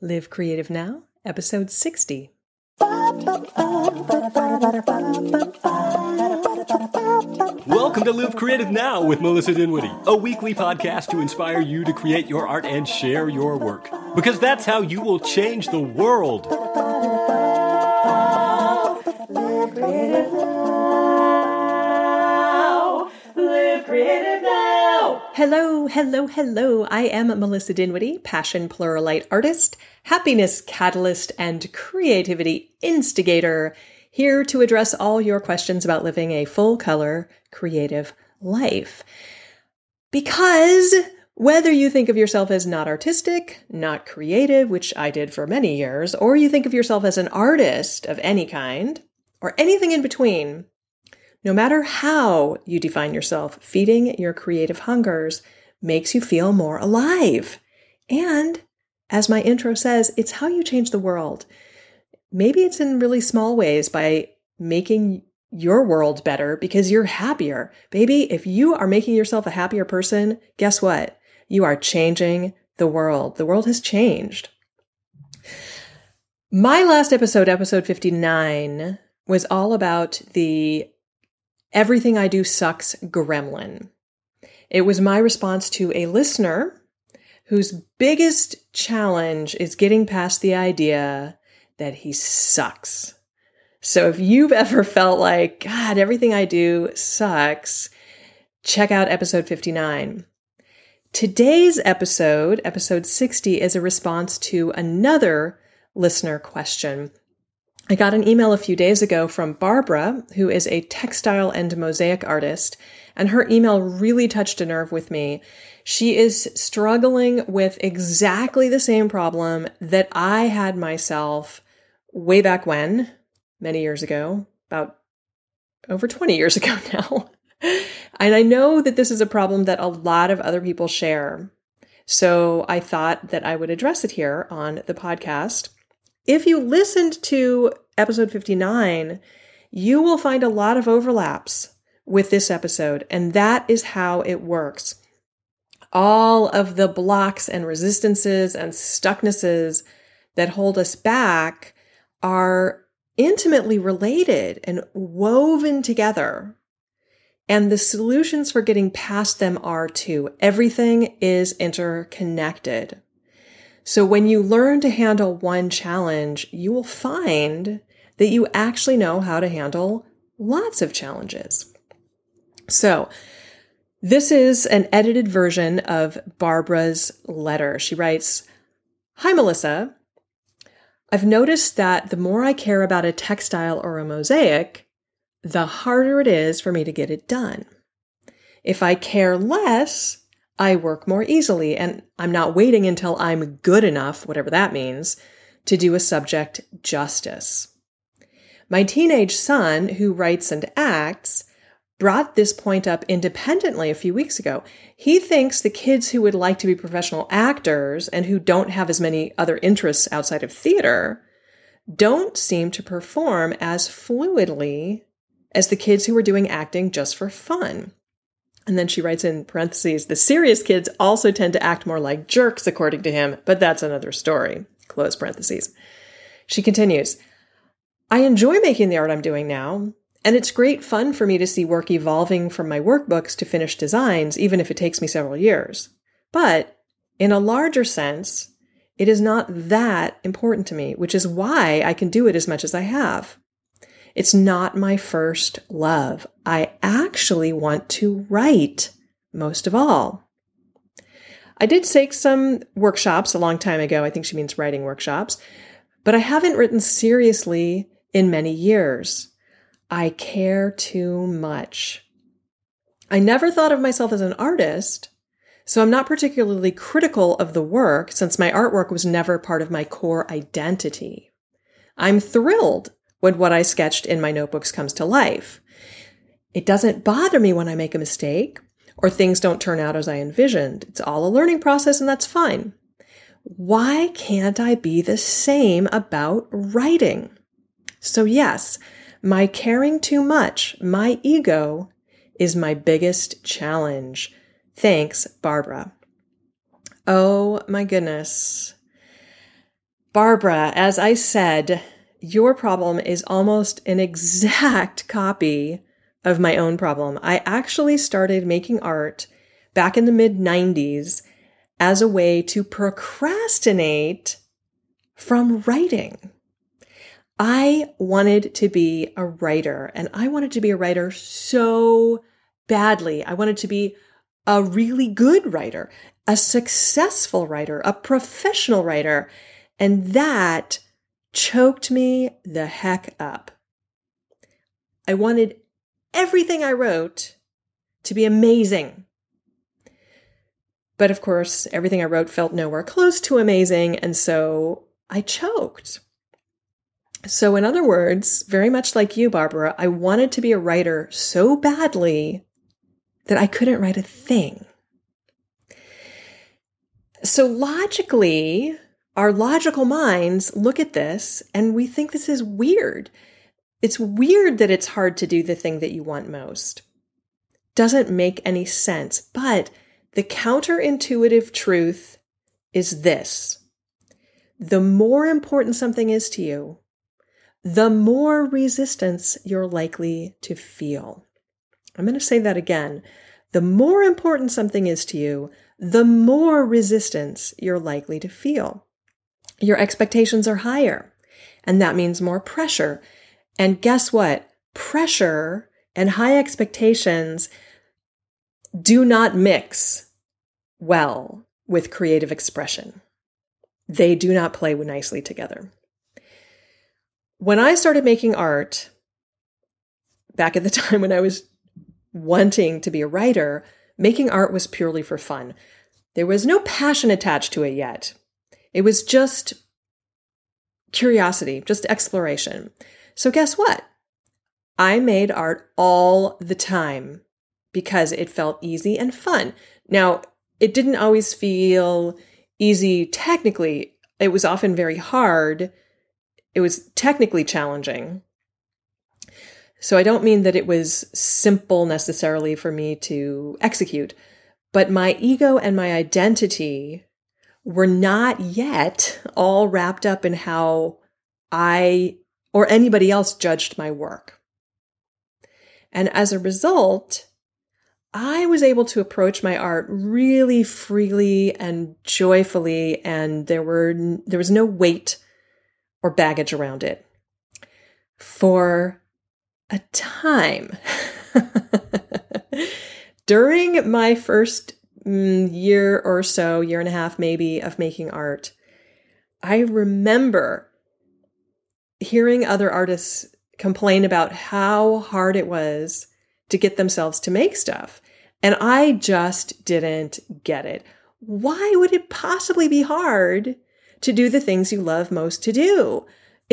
Live Creative Now, episode 60. Welcome to Live Creative Now with Melissa Dinwiddie, a weekly podcast to inspire you to create your art and share your work. Because that's how you will change the world. Live Creative Now. Live Creative Now. Hello. I am Melissa Dinwiddie, passion pluralite artist, happiness catalyst, and creativity instigator, here to address all your questions about living a full-color, creative life. Because whether you think of yourself as not artistic, not creative, which I did for many years, or you think of yourself as an artist of any kind, or anything in between, no matter how you define yourself, feeding your creative hungers makes you feel more alive. And as my intro says, it's how you change the world. Maybe it's in really small ways by making your world better because you're happier. Baby, if you are making yourself a happier person, guess what? You are changing the world. The world has changed. My last episode, episode 59, was all about the everything I do sucks gremlin. It was my response to a listener whose biggest challenge is getting past the idea that he sucks. So if you've ever felt like, God, everything I do sucks, check out episode 59. Today's episode, episode 60, is a response to another listener question. I got an email a few days ago from Barbara, who is a textile and mosaic artist, and her email really touched a nerve with me. She is struggling with exactly the same problem that I had myself way back when, many years ago, about over 20 years ago now. And I know that this is a problem that a lot of other people share. So I thought that I would address it here on the podcast. If you listened to episode 59, you will find a lot of overlaps with this episode, and that is how it works. All of the blocks and resistances and stucknesses that hold us back are intimately related and woven together. And the solutions for getting past them are too. Everything is interconnected. So when you learn to handle one challenge, you will find that you actually know how to handle lots of challenges. So this is an edited version of Barbara's letter. She writes, "Hi, Melissa. I've noticed that the more I care about a textile or a mosaic, the harder it is for me to get it done. If I care less, I work more easily, and I'm not waiting until I'm good enough, whatever that means, to do a subject justice. My teenage son, who writes and acts, brought this point up independently a few weeks ago. He thinks the kids who would like to be professional actors and who don't have as many other interests outside of theater don't seem to perform as fluidly as the kids who are doing acting just for fun." And then she writes in parentheses, "The serious kids also tend to act more like jerks, according to him, but that's another story." Close parentheses. She continues, "I enjoy making the art I'm doing now, and it's great fun for me to see work evolving from my workbooks to finished designs, even if it takes me several years. But in a larger sense, it is not that important to me, which is why I can do it as much as I have. It's not my first love. I actually want to write most of all. I did take some workshops a long time ago. I think she means writing workshops, but I haven't written seriously in many years. I care too much. I never thought of myself as an artist, so I'm not particularly critical of the work since my artwork was never part of my core identity. I'm thrilled when what I sketched in my notebooks comes to life. It doesn't bother me when I make a mistake or things don't turn out as I envisioned. It's all a learning process, and that's fine. Why can't I be the same about writing? So yes, my caring too much, my ego, is my biggest challenge. Thanks, Barbara." Oh my goodness. Barbara, as I said, your problem is almost an exact copy of my own problem. I actually started making art back in the mid-90s as a way to procrastinate from writing. I wanted to be a writer, and I wanted to be a writer so badly. I wanted to be a really good writer, a successful writer, a professional writer, and that choked me the heck up. I wanted everything I wrote to be amazing. But of course, everything I wrote felt nowhere close to amazing, and so I choked. So in other words, very much like you, Barbara, I wanted to be a writer so badly that I couldn't write a thing. So logically, our logical minds look at this and we think this is weird. It's weird that it's hard to do the thing that you want most. Doesn't make any sense. But the counterintuitive truth is this. The more important something is to you, the more resistance you're likely to feel. I'm going to say that again. The more important something is to you, the more resistance you're likely to feel. Your expectations are higher, and that means more pressure. And guess what? Pressure and high expectations do not mix well with creative expression. They do not play nicely together. When I started making art, back at the time when I was wanting to be a writer, making art was purely for fun. There was no passion attached to it yet. It was just curiosity, just exploration. So guess what? I made art all the time because it felt easy and fun. Now, it didn't always feel easy technically. It was often very hard. It was technically challenging. So I don't mean that it was simple necessarily for me to execute, but my ego and my identity were not yet all wrapped up in how I or anybody else judged my work. And as a result, I was able to approach my art really freely and joyfully, and there was no weight or baggage around it. For a time. During my first year or so, year and a half maybe, of making art, I remember hearing other artists complain about how hard it was to get themselves to make stuff. And I just didn't get it. Why would it possibly be hard to do the things you love most to do?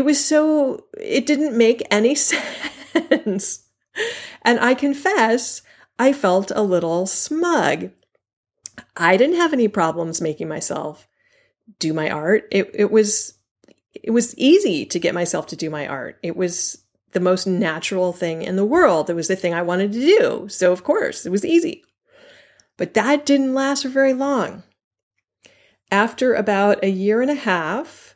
It didn't make any sense. And I confess, I felt a little smug. I didn't have any problems making myself do my art. It was easy to get myself to do my art. It was the most natural thing in the world. It was the thing I wanted to do. So of course, it was easy. But that didn't last for very long. After about a year and a half,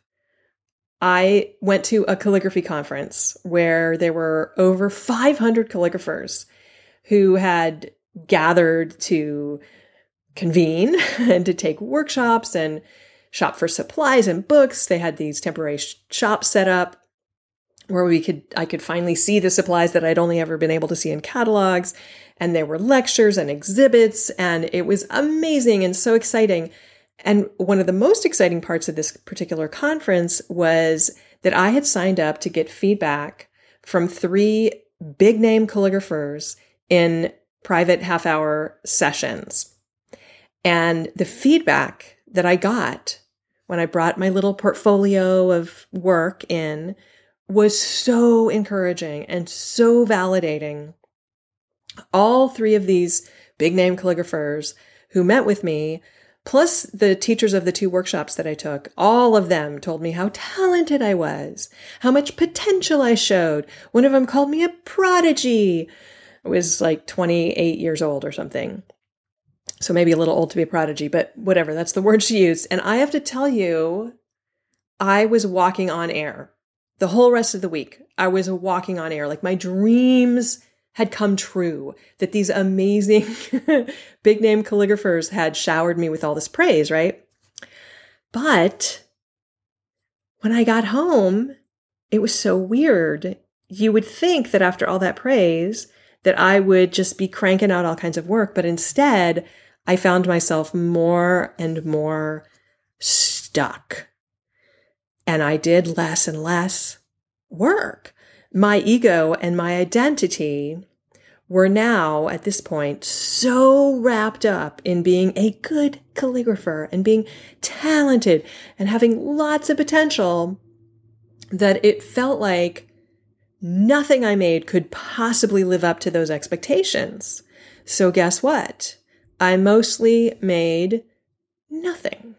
I went to a calligraphy conference where there were over 500 calligraphers who had gathered to convene and to take workshops and shop for supplies and books. They had these temporary shops set up where I could finally see the supplies that I'd only ever been able to see in catalogs. And there were lectures and exhibits, and it was amazing and so exciting. And one of the most exciting parts of this particular conference was that I had signed up to get feedback from 3 big name calligraphers in private half-hour sessions. And the feedback that I got when I brought my little portfolio of work in was so encouraging and so validating. All 3 of these big name calligraphers who met with me, plus the teachers of the 2 workshops that I took, all of them told me how talented I was, how much potential I showed. One of them called me a prodigy. I was like 28 years old or something. So maybe a little old to be a prodigy, but whatever, that's the word she used. And I have to tell you, I was walking on air. The whole rest of the week, I was walking on air. Like my dreams had come true, that these amazing big name calligraphers had showered me with all this praise, right? But when I got home, it was so weird. You would think that after all that praise, that I would just be cranking out all kinds of work, but instead, I found myself more and more stuck. And I did less and less work. My ego and my identity were now, at this point, so wrapped up in being a good calligrapher and being talented and having lots of potential that it felt like nothing I made could possibly live up to those expectations. So guess what? I mostly made nothing.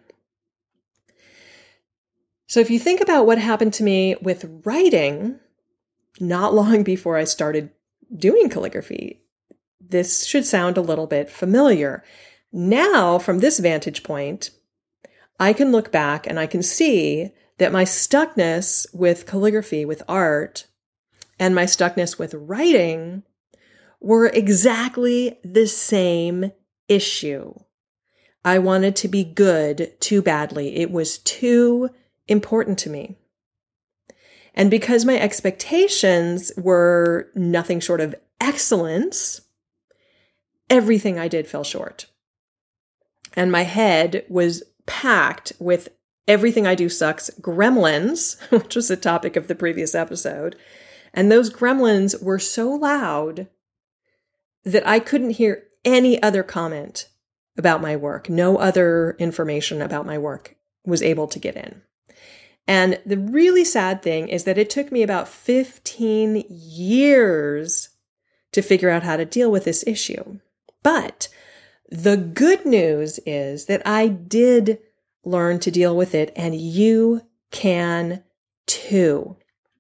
So if you think about what happened to me with writing, not long before I started doing calligraphy, this should sound a little bit familiar. Now, from this vantage point, I can look back and I can see that my stuckness with calligraphy, with art, and my stuckness with writing were exactly the same issue. I wanted to be good too badly. It was too important to me. And because my expectations were nothing short of excellence, everything I did fell short. And my head was packed with everything I do sucks gremlins, which was the topic of the previous episode. And those gremlins were so loud that I couldn't hear any other comment about my work. No other information about my work was able to get in. And the really sad thing is that it took me about 15 years to figure out how to deal with this issue. But the good news is that I did learn to deal with it, and you can too.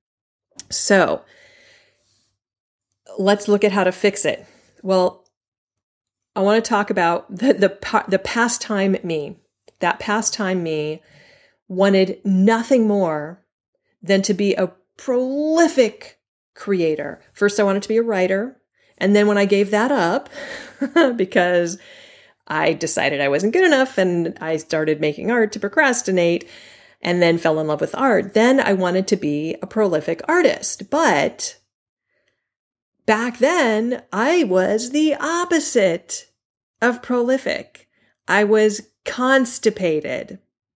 So let's look at how to fix it. Well, I want to talk about the pastime me. That pastime me wanted nothing more than to be a prolific creator. First, I wanted to be a writer. And then when I gave that up, because I decided I wasn't good enough and I started making art to procrastinate and then fell in love with art, then I wanted to be a prolific artist. But back then, I was the opposite of prolific. I was constipated.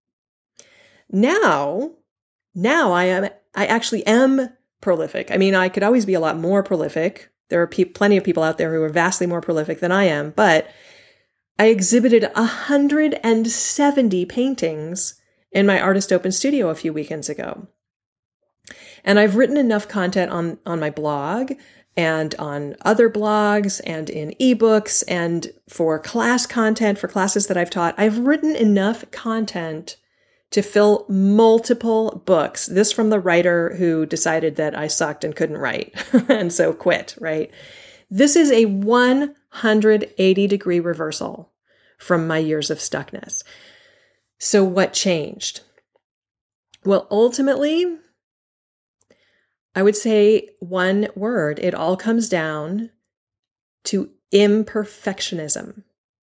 Now I actually am prolific. I mean, I could always be a lot more prolific. There are plenty of people out there who are vastly more prolific than I am, but I exhibited 170 paintings in my Artist Open studio a few weekends ago. And I've written enough content on my blog and on other blogs and in ebooks and for class content, for classes that I've taught. I've written enough content to fill multiple books. This from the writer who decided that I sucked and couldn't write and so quit, right? This is a 180-degree reversal from my years of stuckness. So what changed? Well, ultimately, I would say one word. It all comes down to imperfectionism.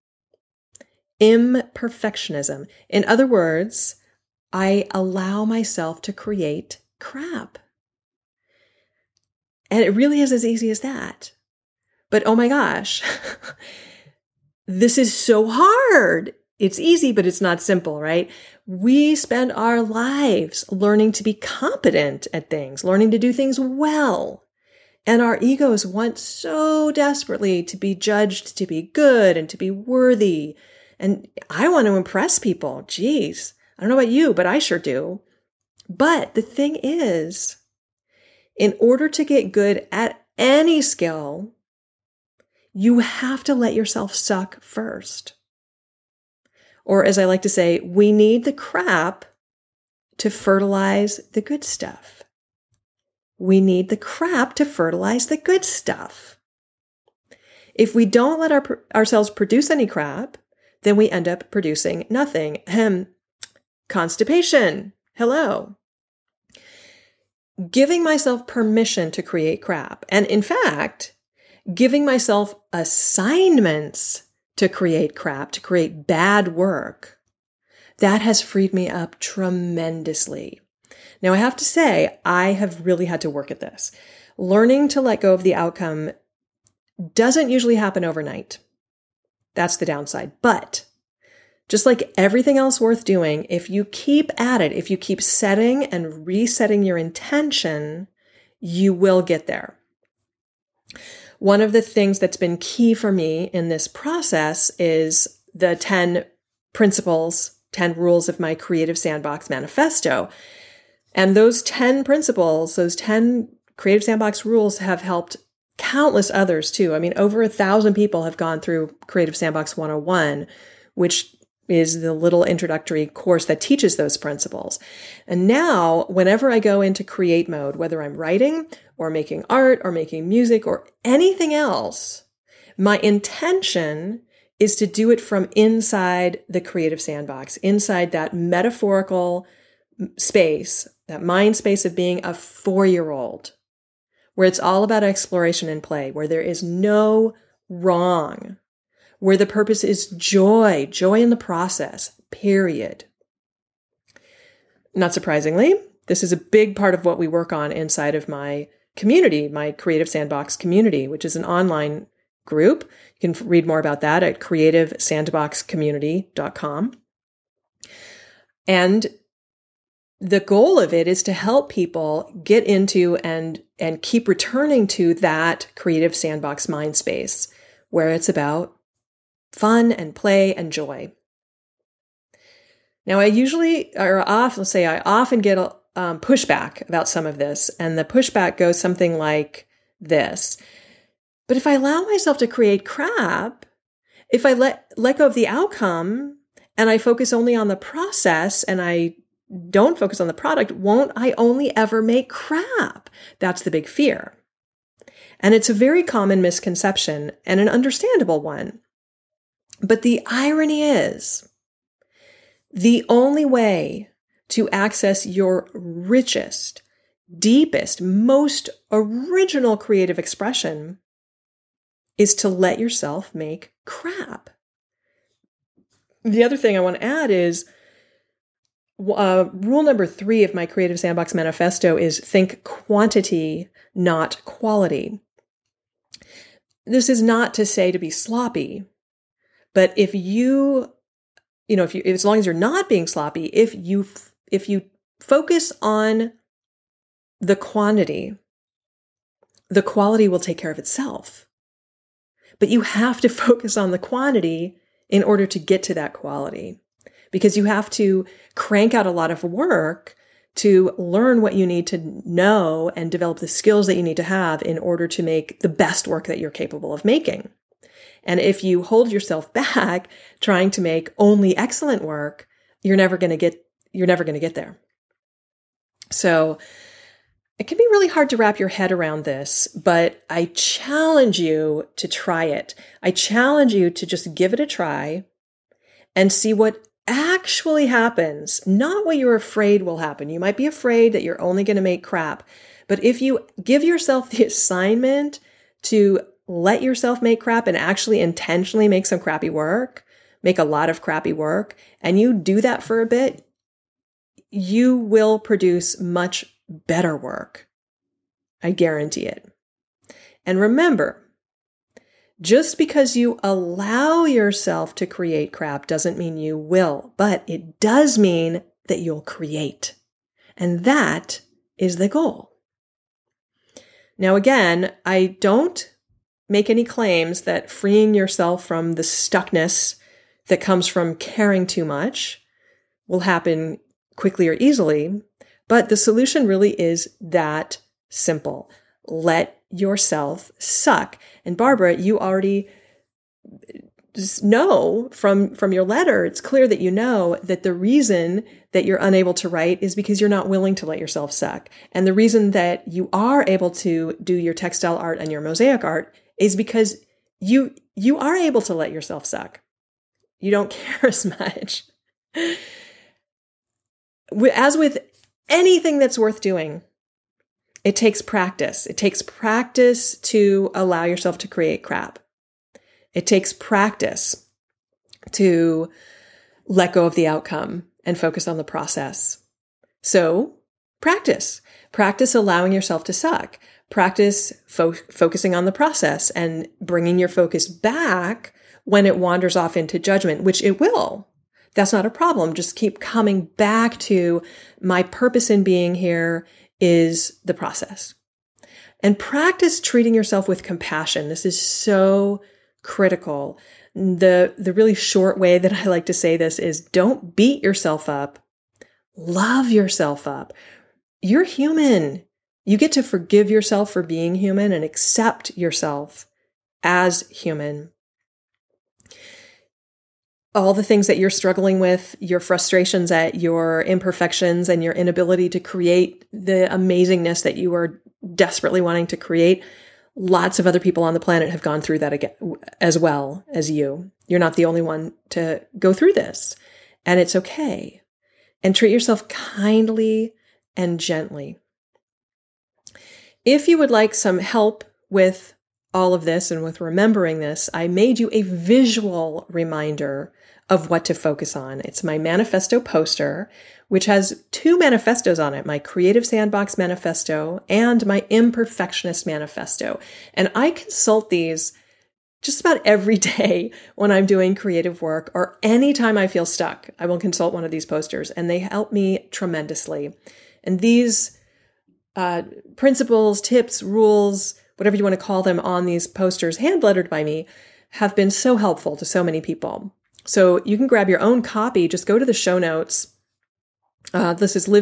Imperfectionism. In other words, I allow myself to create crap. And it really is as easy as that. But oh my gosh, this is so hard. It's easy, but it's not simple, right? We spend our lives learning to be competent at things, learning to do things well. And our egos want so desperately to be judged to be good and to be worthy. And I want to impress people. Geez, I don't know about you, but I sure do. But the thing is, in order to get good at any skill, you have to let yourself suck first. Or as I like to say, we need the crap to fertilize the good stuff. We need the crap to fertilize the good stuff. If we don't let ourselves produce any crap, then we end up producing nothing. Constipation, Hello. Giving myself permission to create crap. And in fact, giving myself assignments to create crap, to create bad work, that has freed me up tremendously. Now, I have to say, I have really had to work at this. Learning to let go of the outcome doesn't usually happen overnight. That's the downside. But just like everything else worth doing, if you keep at it, if you keep setting and resetting your intention, you will get there. One of the things that's been key for me in this process is the 10 principles, 10 rules of my Creative Sandbox manifesto. And those 10 principles, those 10 Creative Sandbox rules have helped countless others too. I mean, over 1,000 people have gone through Creative Sandbox 101, which is the little introductory course that teaches those principles. And now, whenever I go into create mode, whether I'm writing or making art or making music or anything else, my intention is to do it from inside the Creative Sandbox, inside that metaphorical space, that mind space of being a 4-year-old, where it's all about exploration and play, where there is no wrong, where the purpose is joy in the process, period. Not surprisingly, this is a big part of what we work on inside of my community, my Creative Sandbox community, which is an online group. You can read more about that at creativesandboxcommunity.com. And the goal of it is to help people get into and keep returning to that Creative Sandbox mind space, where it's about fun and play and joy. Now, I often get pushback about some of this, and the pushback goes something like this. But if I allow myself to create crap, if I let go of the outcome and I focus only on the process and I don't focus on the product, won't I only ever make crap? That's the big fear. And it's a very common misconception and an understandable one. But the irony is, the only way to access your richest, deepest, most original creative expression is to let yourself make crap. The other thing I want to add is rule number 3 of my Creative Sandbox manifesto is think quantity, not quality. This is not to say to be sloppy, but if as long as you're not being sloppy, if you focus on the quantity, the quality will take care of itself. But you have to focus on the quantity in order to get to that quality, because you have to crank out a lot of work to learn what you need to know and develop the skills that you need to have in order to make the best work that you're capable of making. And if you hold yourself back trying to make only excellent work, you're never going to get there. So it can be really hard to wrap your head around this, but I challenge you to try it. I challenge you to just give it a try and see what actually happens, not what you're afraid will happen. You might be afraid that you're only going to make crap, but if you give yourself the assignment to let yourself make crap and actually intentionally make some crappy work, make a lot of crappy work, and you do that for a bit, you will produce much better work. I guarantee it. And remember, just because you allow yourself to create crap doesn't mean you will, but it does mean that you'll create. And that is the goal. Now, again, I don't make any claims that freeing yourself from the stuckness that comes from caring too much will happen quickly or easily, but the solution really is that simple. Let yourself suck. And Barbara, you already know from your letter, it's clear that you know that the reason that you're unable to write is because you're not willing to let yourself suck. And the reason that you are able to do your textile art and your mosaic art is because you are able to let yourself suck. You don't care as much. as with anything that's worth doing, it takes practice. It takes practice to allow yourself to create crap. It takes practice to let go of the outcome and focus on the process. So practice. Practice allowing yourself to suck. Practice focusing on the process and bringing your focus back when it wanders off into judgment, which it will. That's not a problem. Just keep coming back to my purpose in being here is the process. And practice treating yourself with compassion. This is so critical. The really short way that I like to say this is don't beat yourself up. Love yourself up. You're human. You get to forgive yourself for being human and accept yourself as human. All the things that you're struggling with, your frustrations at your imperfections and your inability to create the amazingness that you are desperately wanting to create, lots of other people on the planet have gone through that again, as well as you. You're not the only one to go through this, and it's okay. And treat yourself kindly and gently. If you would like some help with all of this and with remembering this, I made you a visual reminder of what to focus on. It's my manifesto poster, which has 2 manifestos on it, my Creative Sandbox Manifesto and my Imperfectionist Manifesto. And I consult these just about every day when I'm doing creative work or anytime I feel stuck. I will consult one of these posters and they help me tremendously. And these principles, tips, rules, whatever you want to call them on these posters, hand-lettered by me, have been so helpful to so many people. So you can grab your own copy. Just go to the show notes. This is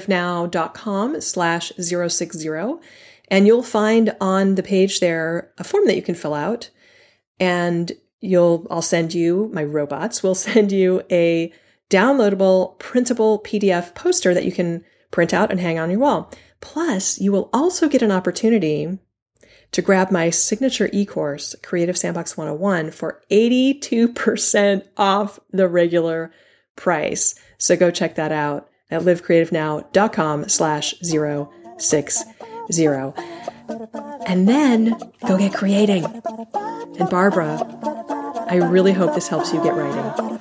livecreativenow.com/060. And you'll find on the page there a form that you can fill out. And I'll send you, my robots will send you a downloadable printable PDF poster that you can print out and hang on your wall. Plus, you will also get an opportunity to grab my signature e-course, Creative Sandbox 101, for 82% off the regular price. So go check that out at livecreativenow.com/060. And then go get creating. And Barbara, I really hope this helps you get writing.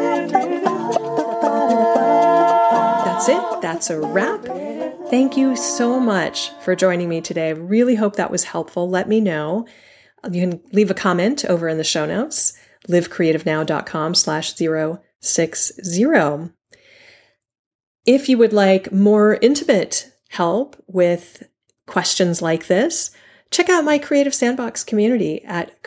That's it. That's a wrap. Thank you so much for joining me today. I really hope that was helpful. Let me know. You can leave a comment over in the show notes, livecreativenow.com/060. If you would like more intimate help with questions like this, check out my Creative Sandbox community at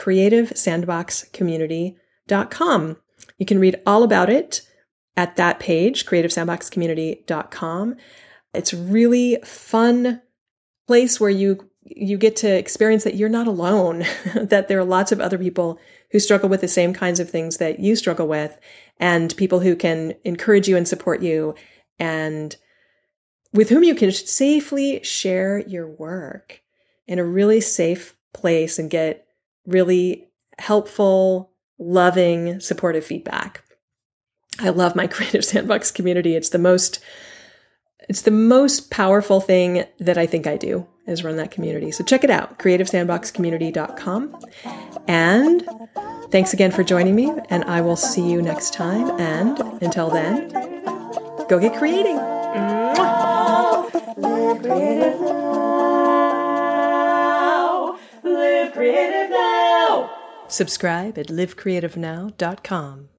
creativesandboxcommunity.com. You can read all about it at that page, creativesandboxcommunity.com. It's a really fun place where you get to experience that you're not alone, that there are lots of other people who struggle with the same kinds of things that you struggle with, and people who can encourage you and support you, and with whom you can safely share your work in a really safe place and get really helpful, loving, supportive feedback. I love my Creative Sandbox community. It's the most powerful thing that I think I do is run that community. So check it out, creativesandboxcommunity.com. And thanks again for joining me, and I will see you next time. And until then, go get creating. Live creative now. Live creative now. Subscribe at livecreativenow.com.